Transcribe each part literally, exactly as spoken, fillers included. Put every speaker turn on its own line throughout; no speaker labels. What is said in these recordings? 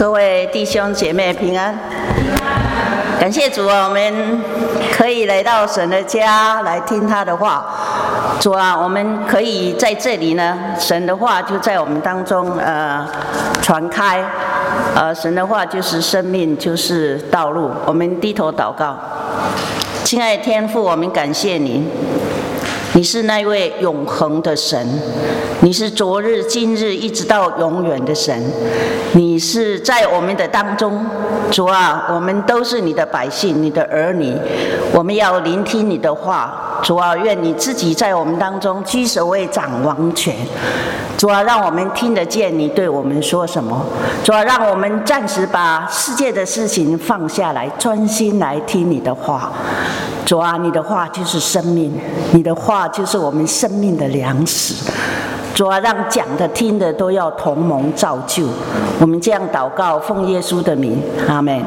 各位弟兄姐妹平安，感谢主啊，我们可以来到神的家来听他的话。主啊，我们可以在这里呢，神的话就在我们当中呃传开，呃，神的话就是生命，就是道路。我们低头祷告，亲爱的天父，我们感谢你。你是那位永恒的神，你是昨日今日一直到永远的神，你是在我们的当中。主啊，我们都是你的百姓，你的儿女，我们要聆听你的话。主啊，愿你自己在我们当中居首位掌王权。主啊，让我们听得见你对我们说什么。主啊，让我们暂时把世界的事情放下来，专心来听你的话。主啊，你的话就是生命，你的话就是我们生命的粮食。主啊，让讲的听的都要同蒙造就。我们这样祷告，奉耶稣的名，阿们。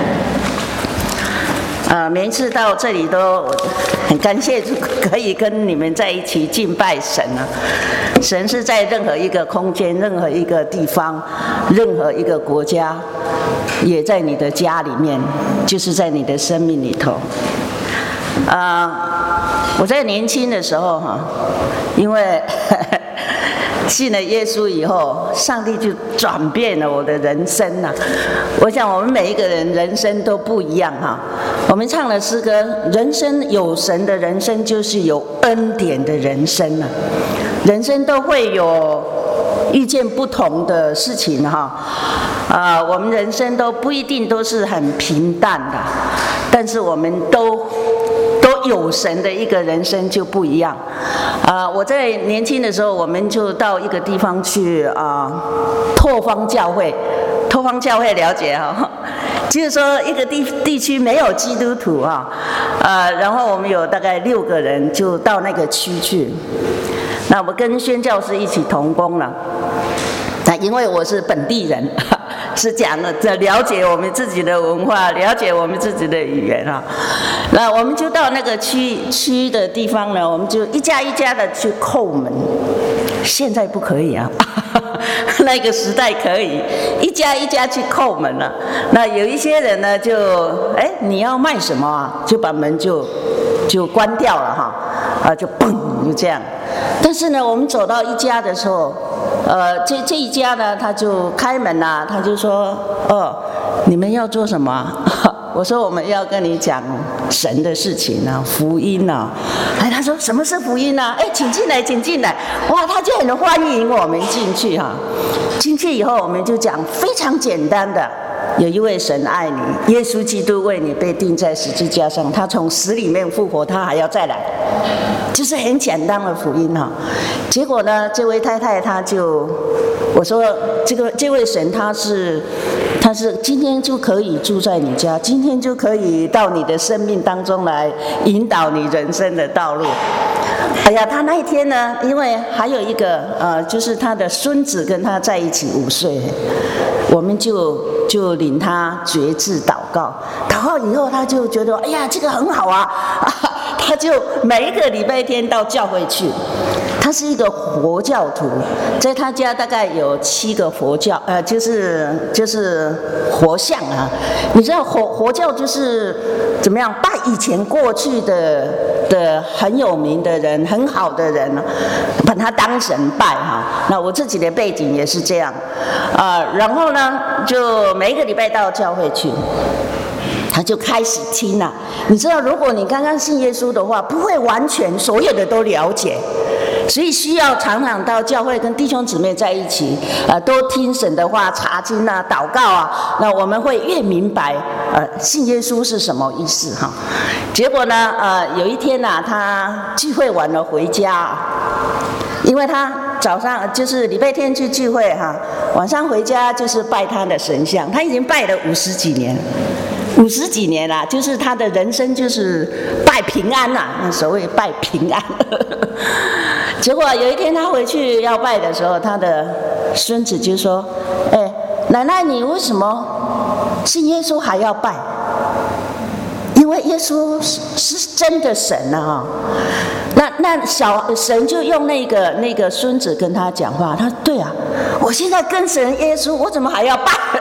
呃，每一次到这里都很感谢可以跟你们在一起敬拜神啊。神是在任何一个空间、任何一个地方、任何一个国家，也在你的家里面，就是在你的生命里头。呃，我在年轻的时候哈，因为信了耶稣以后，上帝就转变了我的人生啊。我想我们每一个人人生都不一样哈。我们唱的诗歌，人生有神的人生就是有恩典的人生啊。人生都会有遇见不同的事情哈，啊，我们人生都不一定都是很平淡的，但是我们都都有神的一个人生就不一样。啊，我在年轻的时候，我们就到一个地方去啊，拓荒教会。拓荒教会了解哈，就是说一个地地区没有基督徒啊，呃，然后我们有大概六个人就到那个区去。那我跟宣教师一起同工了。那因为我是本地人，是讲的了解我们自己的文化，了解我们自己的语言啊。那我们就到那个区区的地方呢，我们就一家一家的去叩门。现在不可以啊，那个时代可以一家一家去叩门了。那有一些人呢，就哎你要卖什么啊？就把门就就关掉了哈，啊就嘣就这样。但是呢，我们走到一家的时候，呃，这这一家呢，他就开门啦、啊，他就说：“哦，你们要做什么、啊？”我说：“我们要跟你讲神的事情啊，福音啊。”哎，他说：“什么是福音啊？”哎，请进来，请进来。哇，他就很欢迎我们进去哈、啊。进去以后，我们就讲非常简单的。有一位神爱你，耶稣基督为你被钉在十字架上，他从死里面复活，他还要再来，就是很简单的福音哈。结果呢，这位太太她就我说这个这位神他是他是今天就可以住在你家，今天就可以到你的生命当中来引导你人生的道路。哎呀，他那一天呢，因为还有一个呃，就是他的孙子跟他在一起五岁，我们就就领他决志祷告，祷告以后他就觉得哎呀这个很好啊，啊他就每一个礼拜天到教会去。他是一个佛教徒，在他家大概有七个佛教，呃，就是就是佛像啊。你知道佛佛教就是怎么样拜以前过去的的很有名的人、很好的人，把他当神拜哈。那我自己的背景也是这样，啊、呃，然后呢，就每一个礼拜到教会去。他就开始听了、啊，你知道，如果你刚刚信耶稣的话，不会完全所有的都了解，所以需要常常到教会跟弟兄姊妹在一起，呃，多听神的话、查经啊、祷告啊，那我们会越明白，呃，信耶稣是什么意思哈。结果呢，呃，有一天呐、啊，他聚会完了回家，因为他早上就是礼拜天去聚会哈，晚上回家就是拜他的神像，他已经拜了五十几年。五十几年啦，就是他的人生就是拜平安啦，那所谓拜平安。结果有一天他回去要拜的时候，他的孙子就说：“哎，奶奶，你为什么信耶稣还要拜？因为耶稣是真的神啊！”那那小神就用那个那个孙子跟他讲话，他说：“对啊，我现在跟神耶稣，我怎么还要拜？”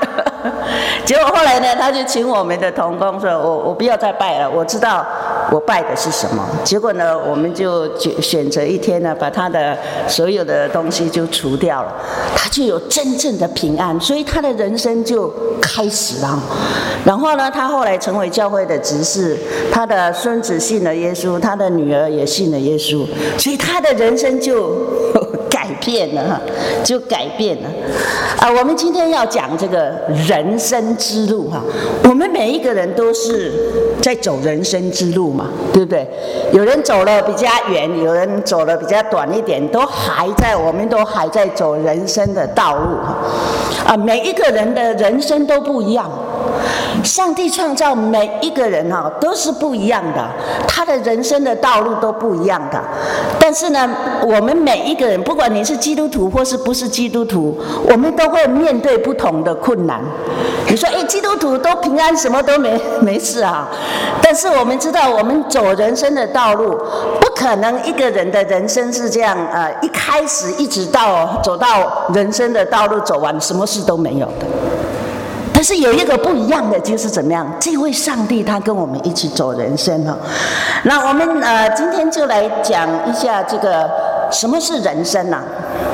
结果后来呢，他就请我们的同工说：“我我不要再拜了，我知道我拜的是什么。”结果呢，我们就选择一天呢，把他的所有的东西就除掉了，他就有真正的平安，所以他的人生就开始了。然后呢，他后来成为教会的执事，他的孙子信了耶稣，他的女儿也信了耶稣，所以他的人生就改变了，就改变了。啊，我们今天要讲这个人生之路哈，我们每一个人都是在走人生之路嘛，对不对？有人走了比较远，有人走了比较短一点，都还在，我们都还在走人生的道路哈。啊，每一个人的人生都不一样。上帝创造每一个人哈，都是不一样的，他的人生的道路都不一样的。但是呢，我们每一个人，不管你是基督徒或是不是基督徒，我们都会面对不同的困难。你说，哎，基督徒都平安，什么都没没事啊。但是我们知道，我们走人生的道路，不可能一个人的人生是这样，呃，一开始一直到走到人生的道路走完，什么事都没有的。但是有一个不一样的，就是怎么样？这位上帝他跟我们一起走人生哈。那我们呃今天就来讲一下这个什么是人生啊？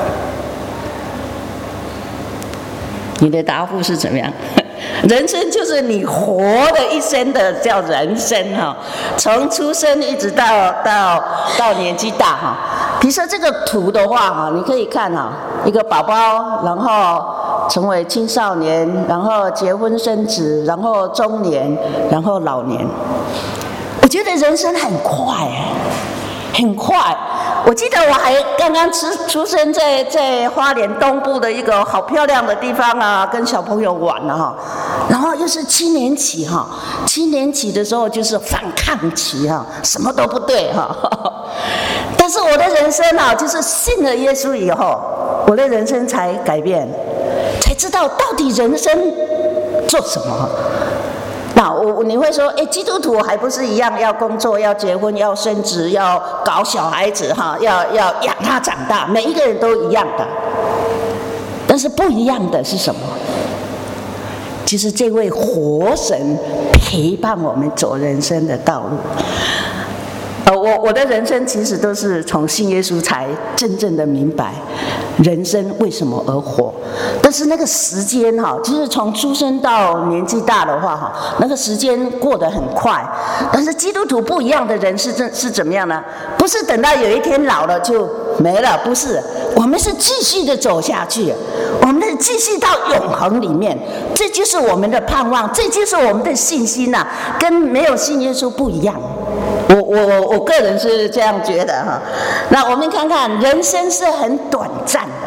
你的答复是怎么样？人生就是你活的一生的叫人生哈，从出生一直到到到年纪大哈。比如说这个图的话哈，你可以看哈，一个宝宝，然后成为青少年，然后结婚生子，然后中年，然后老年。我觉得人生很快，很快。我记得我还刚刚出出生在在花莲东部的一个好漂亮的地方啊，跟小朋友玩了哈。然后又是七年级哈，七年级的时候就是反抗期哈，什么都不对哈。但是我的人生啊，就是信了耶稣以后，我的人生才改变，才知道到底人生做什么。那我你会说，哎，基督徒还不是一样要工作、要结婚、要生子、要搞小孩子哈，要要养他长大，每一个人都一样的。但是不一样的是什么？就是这位活神陪伴我们走人生的道路。呃，我我的人生其实都是从信耶稣才真正的明白人生为什么而活。但是那个时间哈，就是从出生到年纪大的话哈，那个时间过得很快。但是基督徒不一样的人是是怎么样呢？不是等到有一天老了就没了，不是，我们是继续的走下去，我们是继续到永恒里面，这就是我们的盼望，这就是我们的信心呐、啊，跟没有信耶稣不一样。我我我个人是这样觉得哈。那我们看看，人生是很短暂的。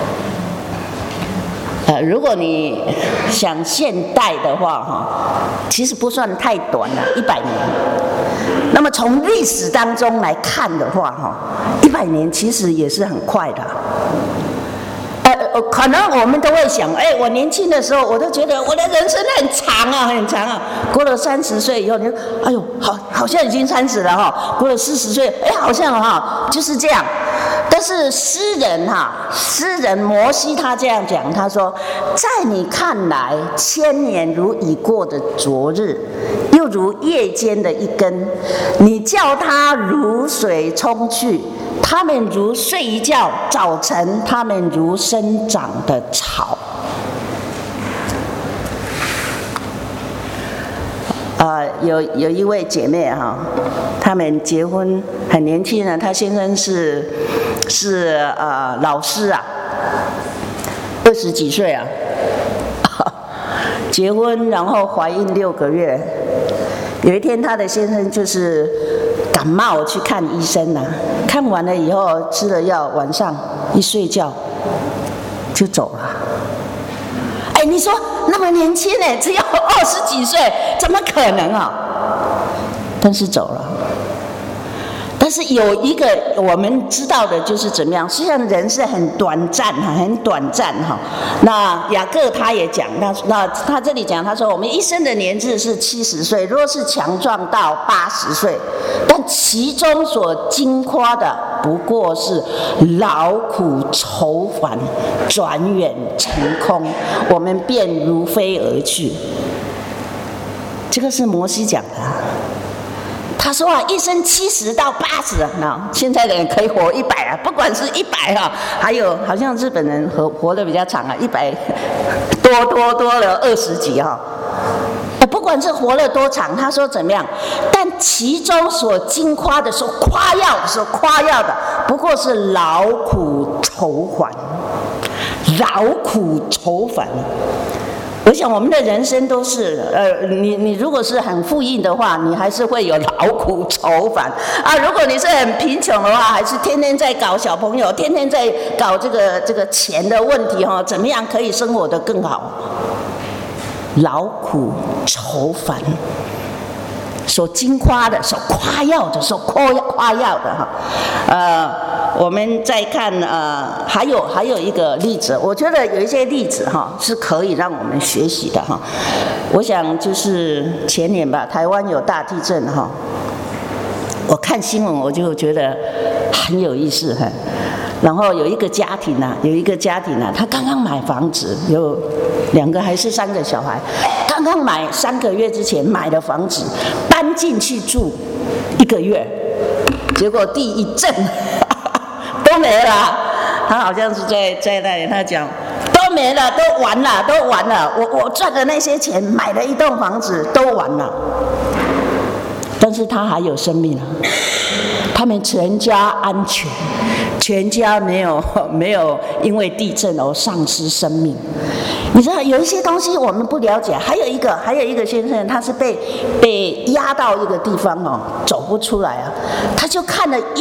呃，如果你想现代的话哈，其实不算太短了，一百年。那么从历史当中来看的话哈，一百年其实也是很快的。呃，可能我们都会想，哎，我年轻的时候，我都觉得我的人生很长啊，很长啊。过了三十岁以后，你说，哎呦，好，好像已经三十了哈。过了四十岁，哎，好像哈，就是这样。但是诗人哈，诗人摩西他这样讲，他说，在你看来，千年如已过的昨日，又如夜间的一根，你叫它如水冲去。他们如睡一觉，早晨他们如生长的草。啊、呃，有有一位姐妹哈，她们结婚很年轻了，她先生是是呃老师啊，二十几岁啊，结婚然后怀孕六个月，有一天她的先生就是感冒去看医生啊，看完了以后吃了药，晚上一睡觉就走了。哎，你说那么年轻呢，只有二十几岁，怎么可能啊？但是走了。但是有一个我们知道的就是怎么样，虽然人是很短暂哈，很短暂哈。那雅各他也讲，那那他这里讲，他说我们一生的年日是七十岁，若是强壮到八十岁，但其中所经夸的不过是劳苦愁烦，转眼成空，我们便如飞而去。这个是摩西讲的啊。他说啊，一生七十到八十啊，现在的人可以活一百啊，不管是一百哈，还有好像日本人活活得比较长啊，一百多多多了二十几哈。不管是活了多长，他说怎么样？但其中所经夸的、所夸耀的、所夸耀的，不过是劳苦愁烦，劳苦愁烦。我想我们的人生都是，呃，你你如果是很富裕的话，你还是会有劳苦愁烦啊；如果你是很贫穷的话，还是天天在搞小朋友，天天在搞这个这个钱的问题哈，怎么样可以生活得更好？劳苦愁烦，所经夸的、所夸耀的、所夸夸耀的哈，呃，我们再看呃，还有还有一个例子，我觉得有一些例子哈是可以让我们学习的哈。我想就是前年吧，台湾有大地震哈，我看新闻我就觉得很有意思哈。然后有一个家庭啊，有一个家庭啊，他刚刚买房子，有两个还是三个小孩，刚刚买三个月之前买的房子，搬进去住一个月，结果地一震都没了。他好像是在在那里，他讲都没了，都完了，都完了。我我赚的那些钱买了一栋房子都完了，但是他还有生命啊，他们全家安全。全家没有没有因为地震而丧失生命。你知道有一些东西我们不了解，还有一个还有一个先生，他是被被压到一个地方哦，走不出来啊，他就看了一